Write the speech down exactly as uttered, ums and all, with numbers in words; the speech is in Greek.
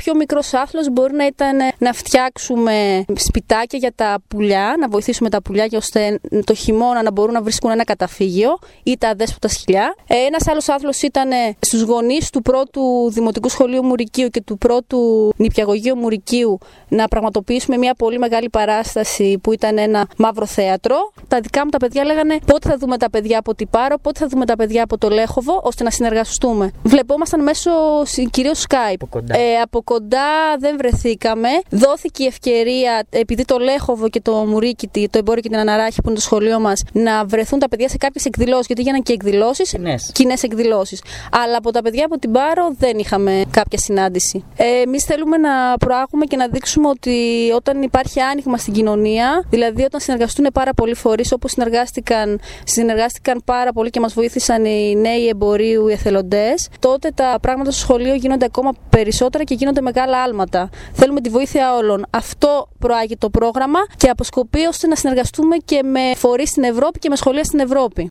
πιο μικρός άθλος μπορεί να ήταν να φτιάξουμε σπιτάκια για τα πουλιά, να βοηθήσουμε τα πουλιά ώστε το χειμώνα να μπορούν να βρίσκουν ένα καταφύγιο ή τα αδέσποτα σκυλιά. Ένας άλλος άθλος ήταν στους γονείς του πρώτου Δημοτικού Σχολείου Μουρικίου και του πρώτου Νηπιαγωγείου Μουρικίου να πραγματοποιήσουμε μια πολύ μεγάλη παράσταση που ήταν ένα μαύρο θέατρο. Τα δικά μου τα παιδιά λέγανε πότε θα δούμε τα παιδιά από την Πάρο, πότε θα δούμε τα παιδιά από το Λέχοβο, ώστε να συνεργαστούμε. Βλεπόμασταν μέσω κυρίως Skype. Από κοντά. Ε, από κοντά δεν βρεθήκαμε. Δόθηκε η ευκαιρία, επειδή το Λέχοβο και το Μουρίκητη, το Εμπόριο και την Αναράχη που είναι το σχολείο μας, να βρεθούν τα παιδιά σε κάποιες εκδηλώσεις, γιατί γίνανε και εκδηλώσεις, κοινές εκδηλώσεις. Αλλά από τα παιδιά από την Πάρο δεν είχαμε κάποια συνάντηση. Ε, εμείς θέλουμε να προάγουμε και να δείξουμε ότι όταν υπάρχει άνοιγμα στην κοινωνία, δηλαδή όταν συνεργαστούν πάρα πολλοί φορείς, όπως συνεργάστηκαν, συνεργάστηκαν πάρα πολύ και μας βοήθησαν οι νέοι εμπορίου, οι εθελοντές, τότε τα πράγματα στο σχολείο γίνονται ακόμα περισσότερα και γίνονται μεγάλα άλματα. Θέλουμε τη βοήθεια όλων. Αυτό προάγει το πρόγραμμα και αποσκοπεί ώστε να συνεργαστούμε και με φορείς στην Ευρώπη και με σχολεία στην Ευρώπη.